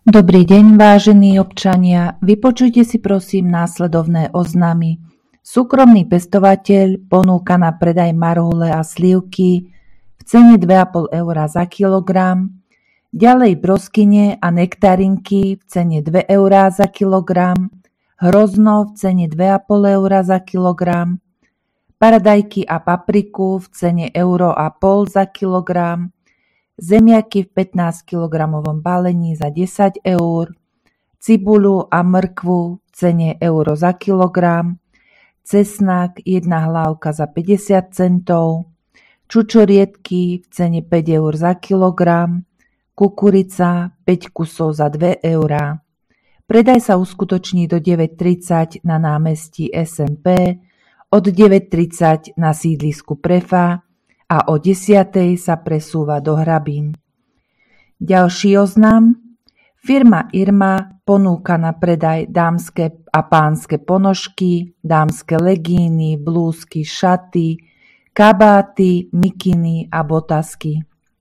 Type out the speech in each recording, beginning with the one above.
Dobrý deň, vážení občania. Vypočujte si prosím následovné oznamy. Súkromný pestovateľ ponúka na predaj marhule a slivky v cene 2,5 € za kilogram. Ďalej broskyne a nektarinky v cene 2 € za kilogram. Hrozno v cene 2,5 € za kilogram. Paradajky a papriku v cene 1,5 € za kilogram. Zemiaky v 15 kg balení za 10 €, cibuľu a mrkvu v cene euro za kilogram, cesnak 1 hlávka za 50 centov, čučoriedky v cene 5 € za kilogram, kukurica 5 kusov za 2 €. Predaj sa uskutoční do 9:30 na námestí SMP, od 9:30 na sídlisku Prefa a o 10:00 sa presúva do Hrabín. Ďalší oznam. Firma Irma ponúka na predaj dámske a pánske ponožky, dámske legíny, blúzky, šaty, kabáty, mikiny a botasky.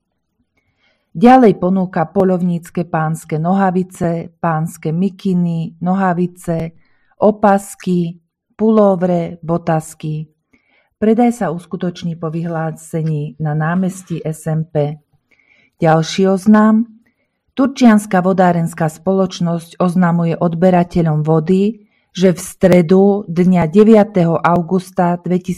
Ďalej ponúka poľovnícke pánske nohavice, pánske mikiny, nohavice, opasky, pulóvre, botasky. Predaj sa uskutoční po vyhlásení na námestí SMP. Ďalší oznám. Turčianska vodárenská spoločnosť oznamuje odberateľom vody, že v stredu dňa 9. augusta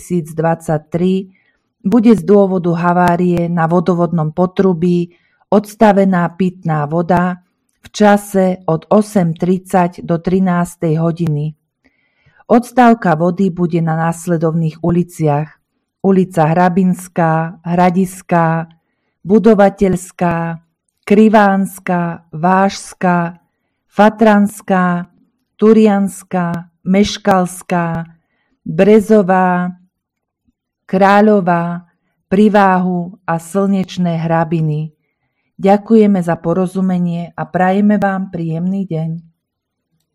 2023 bude z dôvodu havárie na vodovodnom potrubí odstavená pitná voda v čase od 8:30 do 13:00 hodiny. Odstávka vody bude na následovných uliciach: ulica Hrabinská, Hradiská, Budovateľská, Krivánska, Vážska, Fatranská, Turianská, Meškalská, Brezová, Kráľová, Priváhu a Slnečné Hrabiny. Ďakujeme za porozumenie a prajeme vám príjemný deň.